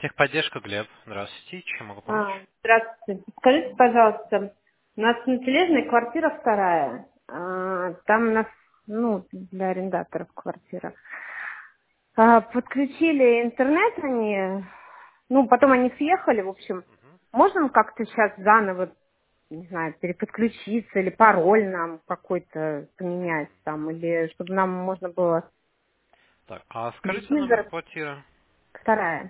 Техподдержка, Глеб. Здравствуйте. Чем могу помочь? Здравствуйте. Скажите, пожалуйста, у нас ночлежная квартира вторая. Там у нас, для арендаторов квартира. Подключили интернет они, потом они съехали, в общем. Можно как-то сейчас заново, не знаю, переподключиться или пароль нам какой-то поменять там, или чтобы нам можно было Так, а скажите номер телевизор квартиры. вторая.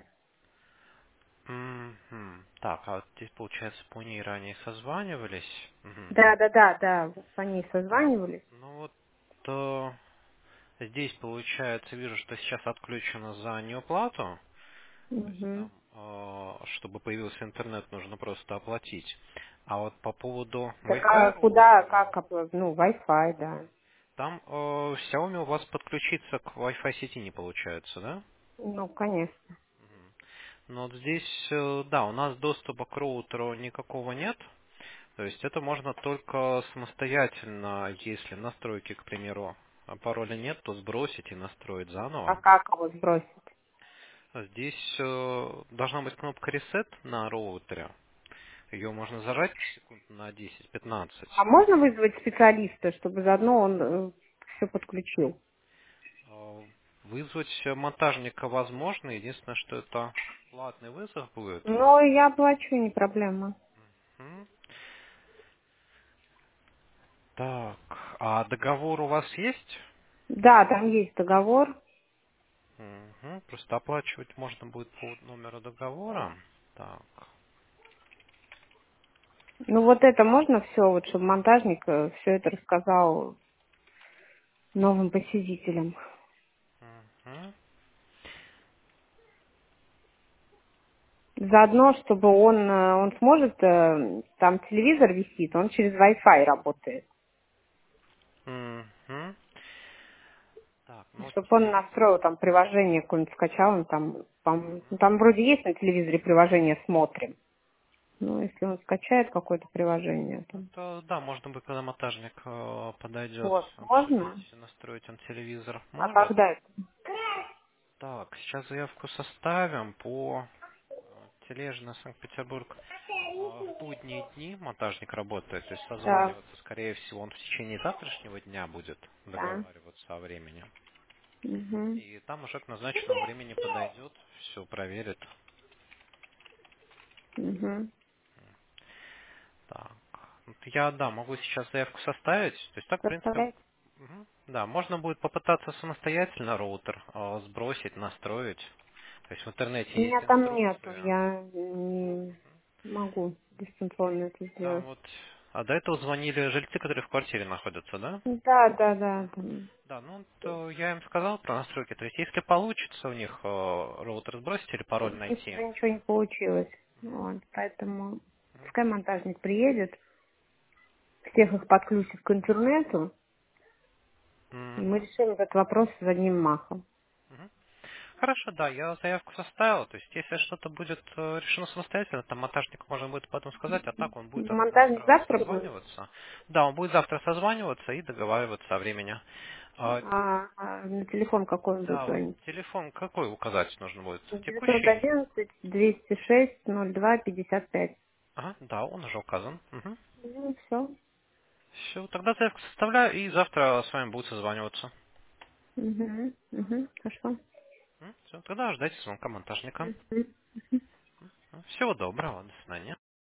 Так, а вот здесь, получается, по ней ранее созванивались. Да, вот по ней Так, созванивались. ну вот здесь, получается, вижу, что сейчас отключено за неуплату. То есть Мгм. там, чтобы появился интернет, нужно просто оплатить. А вот по поводу Так а Wi-Fi куда, роутера, как, Wi-Fi, да. там Xiaomi у вас подключиться к Wi-Fi сети не получается, да? Ну, конечно. Но вот здесь, да, у нас доступа к роутеру никакого нет. То есть это можно только самостоятельно, если настройки, к примеру, пароля нет, то сбросить и настроить А заново. как его сбросить? Здесь должна быть кнопка Reset на роутере. Ее можно зажать секунд на 10-15. А можно вызвать специалиста, чтобы заодно он все подключил? Вызвать монтажника возможно. Единственное, что это платный вызов будет. Ну, я плачу, не проблема. М. Так, а договор у вас есть? Да, там есть договор. Просто оплачивать можно будет по номеру договора. Так. Ну, вот это можно все, вот, чтобы монтажник все это рассказал новым посетителям. Мгм. Заодно, чтобы он сможет, там телевизор висит, он через Wi-Fi работает. Мгм. Так, ну вот Чтобы он настроил там приложение какое-нибудь, скачал, он там, там вроде есть на телевизоре приложение «Смотрим». Ну, если он скачает какое-то приложение, там. это, да, можно будет, когда монтажник подойдет, Вот, можно? обсудить, настроить он телевизор. А Может. когда это? Так, сейчас заявку составим по Тележина, Санкт-Петербург. В будние дни монтажник работает, то есть Да, созваниваться, скорее всего, он в течение завтрашнего дня будет да. договариваться о времени. Угу, И там уже к назначенному времени подойдет, все проверит. угу. Так. Вот я, да, могу сейчас заявку составить. То есть так, в принципе, Представляете? да, можно будет попытаться самостоятельно роутер сбросить, настроить. То есть в интернете У меня есть там нету, инструкция. я не могу дистанционно это Там сделать. вот, а до этого звонили жильцы, которые в квартире находятся, да? Да. Там. Да, ну то я им сказал про настройки. То есть если получится у них роутер сбросить или пароль найти. Быстро ничего не получилось. Вот, поэтому пускай монтажник приедет, всех их подключит к интернету, и мы Мгм. решим этот вопрос с одним махом. Мгм. Хорошо, да, я заявку составил. То есть, если что-то будет решено самостоятельно, там монтажник можно будет потом сказать, а так он будет Монтажник завтра завтра будет, созваниваться. Да, он будет завтра созваниваться и договариваться о времени. а на телефон какой он будет Да, вот звонить? телефон какой указать нужно будет? Текущий? 911-206-02-55. Ага, да, он уже указан. Ну, все. Все, тогда заявку составляю и завтра с вами будет созваниваться. Хорошо. Все, тогда ждайте звонка монтажника. Мгм. Всего доброго, до свидания.